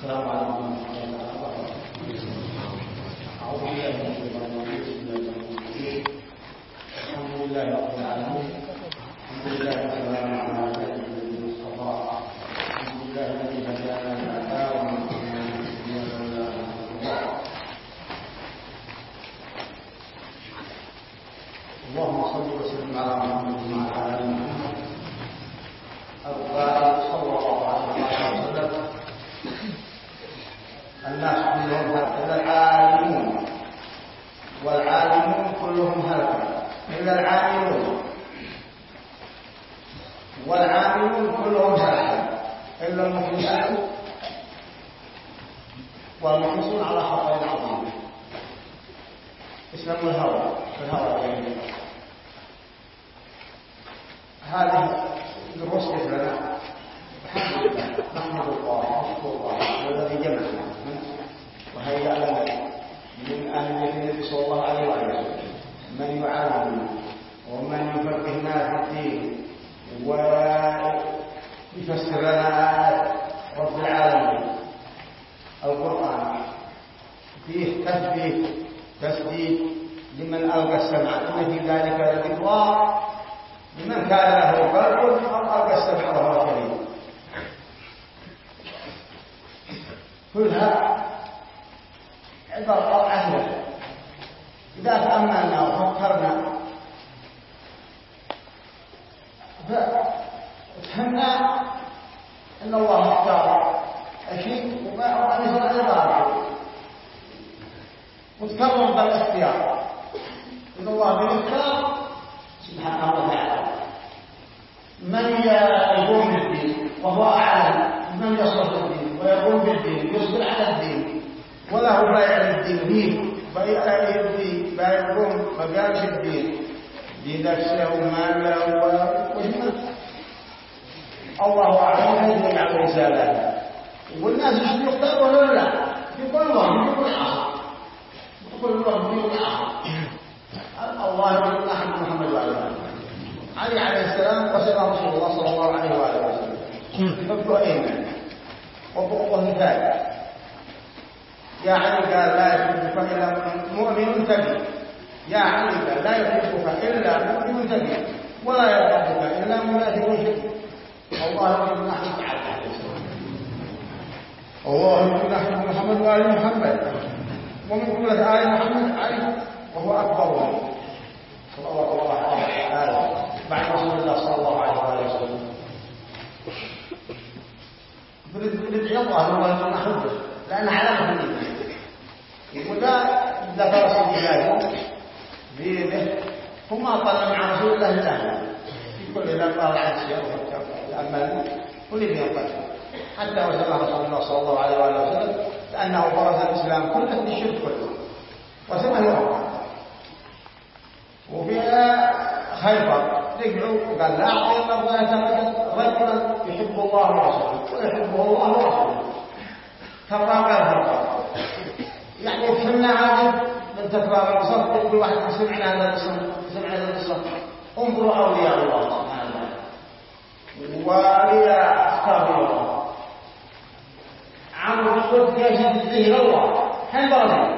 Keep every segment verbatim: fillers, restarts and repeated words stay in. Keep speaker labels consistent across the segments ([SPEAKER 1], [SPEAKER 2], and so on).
[SPEAKER 1] السلام عليكم ورحمة الله وبركاته. أعوذ بالله من الشيطان الرجيم. الحمد لله رب العالمين. الحمد لله والسلام على سيدنا المصطفى. الحمد لله الذي هدانا لهذا وما كنا لنهتدي لولا أن هدانا الله. اللهم صل وسلم على محمد وعلى آل محمد. القائل صلى الله عليه وسلم: الناس كلهم هلكة العالمون، والعالمون كلهم هلكة إلا العاملون، والعاملون كلهم هلكة إلا المخلصون، والمخلصون على خطر عظيم اسمه الهوى. الهوى يعني هذه دروس لنا. الحمد لله، نحمد الله ونشكر الله الذي جمعنا وهيأ لنا من أهل النبي صلى الله عليه وسلم من يعلمنا ومن يفقهنا في الدين ويفسر لنا رب العالمين. القرآن فيه تثبيت تسديد لمن ألقى السمع، إن في ذلك لذكرى لمن كان له قلب أو ألقى السمع وهو شهيد. كلها عبارة عن إذا تأملنا وفكرنا فهمنا أن الله اختار أشيء وما أنزل على بعضه وتكرم بالاختيار. إن الله بالاختيار سبحانه وتعالى من يقوم بالدين وهو أعلم من يصلح الدين ويقوم بالدين يصبر على الدين وله بايع الدين فيه بايع الدين بايعهم مقامش الدين بنفسه وماله وجمه. الله أعلم يدرك على رسالته والناس يشتري يختار ولا لا في كل الله في كل عصر في كل الله في كل عصر. الله يقول أحد محمد وعلى آله علي عليه السلام وسلم رسول الله صلى الله عليه وآله وسلم فبقوا أيمن وبقوا مثال. يا علي قال لا يحبك إلا مؤمن تقي. يا علي قال لا يحبك إلا مؤمن تقي ولا يرضاك إلا منافق شرك. الله يقول نحن تعالى الله يقول نحن محمد وآل محمد ومن قولة آل محمد علي وهو أكبر صلى الله عليه وسلم بعد رسول الله صلى الله عليه وسلم. ندعي الله أنه نحبه لأن علامة منه. يقول لا ذكر رسول الله بيده ثم أطلع مع رسول الله الأهل في كل لما رأى الشيء الأمل ولم ينقل حتى وسمع رسول الله صلى الله عليه وسلم لأنه برز الإسلام كله الشرك كله وسمع يوم. وفي خيبر رجعوا قال لا أعطي الله رجلا يحب الله ورسوله ويحبه الله ورسوله تراغى الفرق. يعني فهمنا هذا من تكرار الصف كل واحد سمعنا هذا الصف سمعنا هذا الصف. انظروا أولياء الله سبحانه وتعالى وأولياء أصحاب الله عمرو بن يجد فيه الله حين برزه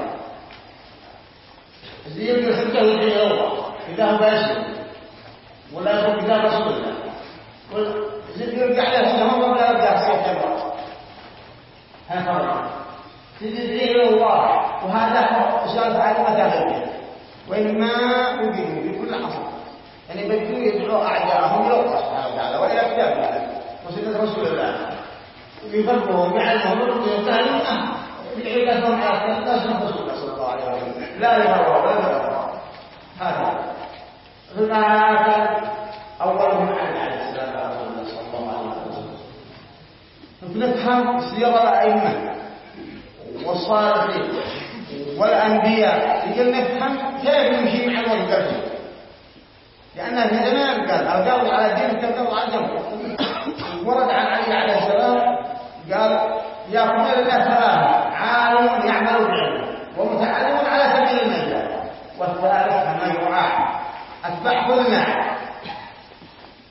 [SPEAKER 1] زين يحبه فيه الله إذا هو باشر ولا يقول إذا رسول الله وزين يرجع له سهم ولا يرجع سيح الله هكذا تدعي الله. وهذا إشارة على مذاهبه وإنما أبينوا بكل حصر يعني بدوا يدعوا أعداءهم يوقع سبحانه وتعالى وإلى كتاب الله وسنة رسول الله يفرقهم يعلمهم ويتعلمون بعيدتهم على لا سنة رسول الله صلى الله عليه وسلم لا لهوى ولا لهوى. هذا هناك أولهم عن عليه السلام رسول الله صلى الله عليه وسلم. فنفهم سير الأئمة والصالحين والأنبياء لكي نفهم كيف نمشي مع الوقت لأن في زمان قال القول على دين كالقول على جنب. ورد عن علي عليه السلام قال يا قبل الله ثلاثة عالم يعمل بعلم ومتعلم على سبيل المجال والثالث كما يراعي أتبع كل معه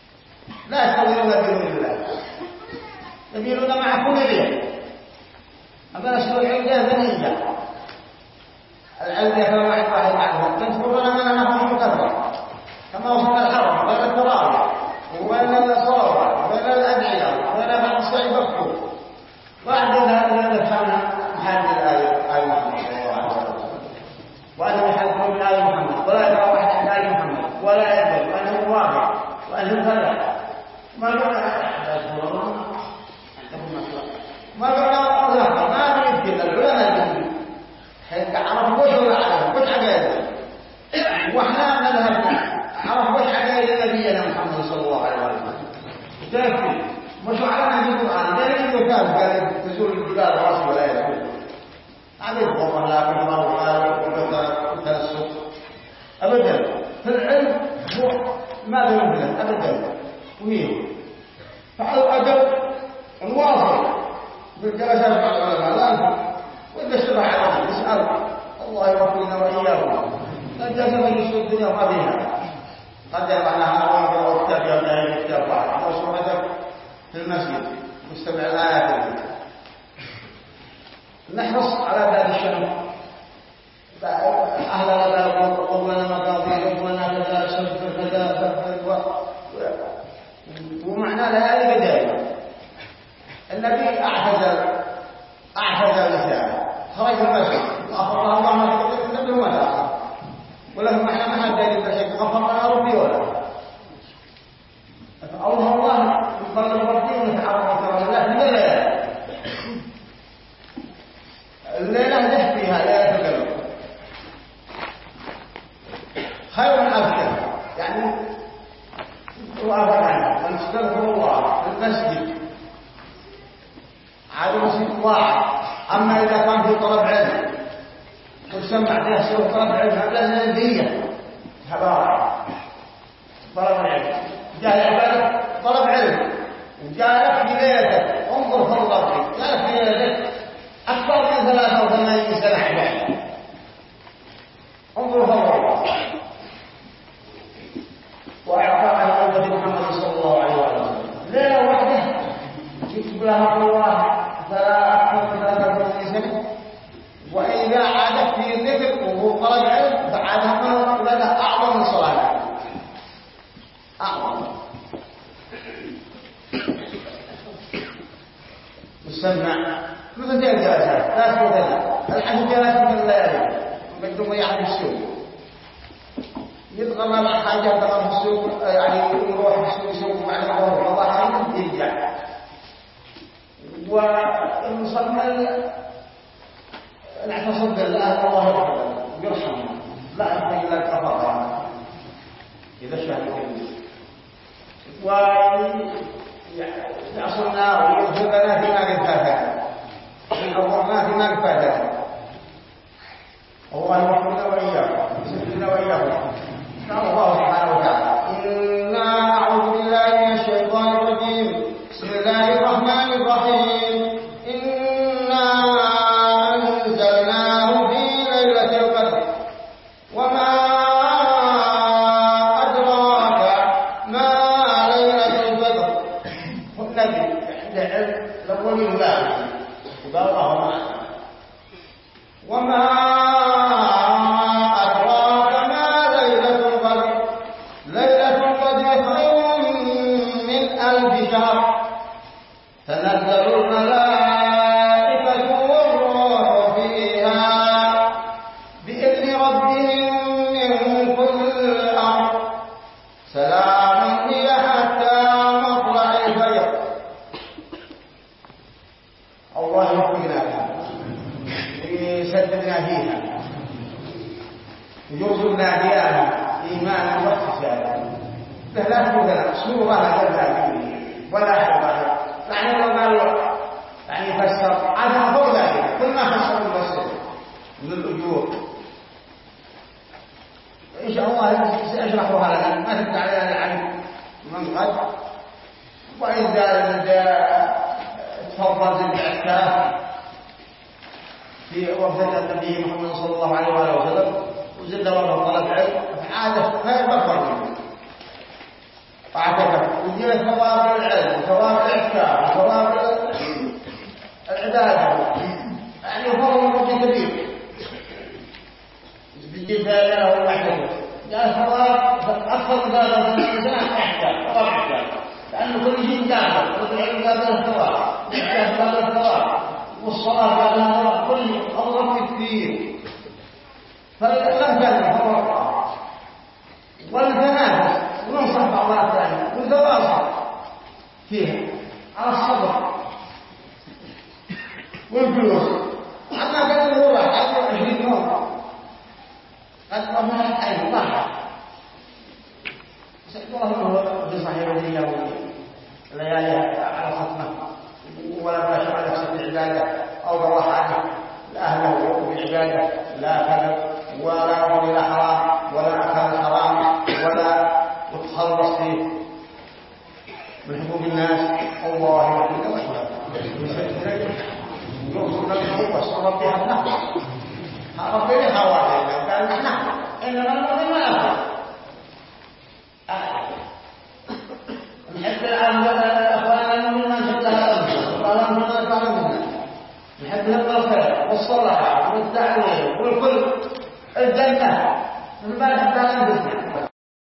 [SPEAKER 1] لا يستوون بدون الله يبينون مع كل بيت العلم يكون واحد واحد عنه تذكرون من أنهم مكرر كما وصلنا الحرم وين التراويح وين الصلوات وين الأدعية وين بعض الصعيد مكتوب بعد ذلك دخلنا محل الآية آية محمد صلى الله عليه وسلم وأنه يحدثون من آية محمد ولا يقرأ واحد عن آية محمد ولا يقبل وأنه واضح وأنه فلح ما قلنا ما قلنا الله ما يمكن العلماء الجديد حيث عرفوا وش ولا عرفوا وش عقائد واحنا مذهبنا عرفوا وش عقائد نبينا محمد صلى الله عليه وسلم تكفي مش على نهج القرآن ده اللي كان قال تزول الجبال راس ولا يزول هذا القرآن لا في المرء ولا التنسق أبدا في العلم هو ما له مثله أبدا وهي فعلى الأقل الواصل بالجلسات مع العلماء لا وإذا اشتبه على يسأل الله يوفقنا وإياكم الجلسة مجلس الدنيا وقبلها قد يرعناها وقرأوا كتاب يوم لا كتاب واحد أو صورتك في المسجد مستمع الآيات التي نحرص على هذا الشأن أهل الأدب وقومنا مقاضي وقومنا كذا سبب كذا سبب ومعنى لها بداية النبي أعتذر أعتذر رسالة خرج المسجد غفر الله ما تقدم النبي وما تأخر ولهم احنا ما حد دليل بشيء غفر لنا ربي ولا الله الله يقبل ربي ونتعرف على الله في الليلة الليلة ده فيها لا يتكلم خير من أذكر يعني وأفضل عنه ونستغفر الله في المسجد على مسجد واحد أما إذا كان في طلب علم وسمع فيها سوى طلب علم هذا الندية حبارة طلب العلم جاء العبادة طلب علم وجاء في ليلتك انظر في الله جاء في ليلتك أكثر من ثلاثة وثمانين سنة عبادة انظر في الله وإعطاء النبي محمد صلى الله عليه وسلم ليلة واحدة يكتب لها الله ثلاثة وثلاثين سنة وإذا عادت في الذكر وهو طلب علم فعادها من لها أعظم من صلاة أعظم مسمع مثل ذلك الجلسات لا سوى الحج جلسات من الليالي وقدموا يعني السوق يتغنى مع حاجة يتغنى في السوق يعني يروح في السوق يسوق مع الظهر والله يرجع والمصمم نعتصم بالله الله يرحمه ويرحمه لا يحتاج إلى الكفارة إذا شاهد ويعصرنا ويغفر لنا فيما قد فاتنا ويغفرنا فيما قد فاتنا الله يوفقنا وإياكم يسددنا وإياكم قال الله سبحانه وتعالى إنا أعوذ بالله من الشيطان الرجيم بسم الله الرحمن الرحيم إنا أنزلناه في ليلة القدر وما أدراك ما ليلة القدر والنبي عند علم لقول الله وقال الله معنا وما تنزل الملائكة والروح فيها بإذن ربهم من كل أمر سلام هي حتى مطلع الفجر الله يوفقنا ويسددنا فيها يرزقنا بها إيمانا واحتسابا لا تكون سورة لا ولا حبها يعني لو قالوا يعني يفسر هذا أفضل ذلك كل ما فسر المفسر من الأجور إن شاء الله سأشرحها لنا ما تبدأ علينا عن من قد وإذا تفضل زي العكاف في وفاة النبي محمد صلى الله عليه وسلم وزد وضع طلب علم عادة خير بفضل واعتكف وجدت ثواب العلم وثواب الاعتكاف وثواب العباده يعني فضل ربي كبير يجيب له وحده قال الثواب أكثر من هذا الإنسان يحتاج ثواب يحتاج لأنه كل شيء داخل كل العلم قابل الثواب يحتاج قابل الثواب والصلاة قابل الثواب كل أضرب كثير فلم تنفع فوق والتنافس وننصح بعضها الثانية والتواصل فيها على الصبر والفلوس أما قد الروح قد عشرين يوم قد أمهرت عين الله الله أنه في صحيح وديه وليالي على خطمة ولا باشر على نفسه العبادة أو بروح عنه لأهله بالعبادة لا كذب ولا أمر إلى حرام ولا أكل حرام ولا يتخلص فيه من حقوق الناس الله يحفظه ويحفظه يوصل للحقوق والصرف بها النحو ربنا حوالي لو كان نحن إننا المؤمن ما أفضل نحب الأخوان المؤمن ما نشبتها أبدا ولا من أفضل منا نحب الخير والصلاح والتعليم والكل الجنة من بعد حتى ننبسنا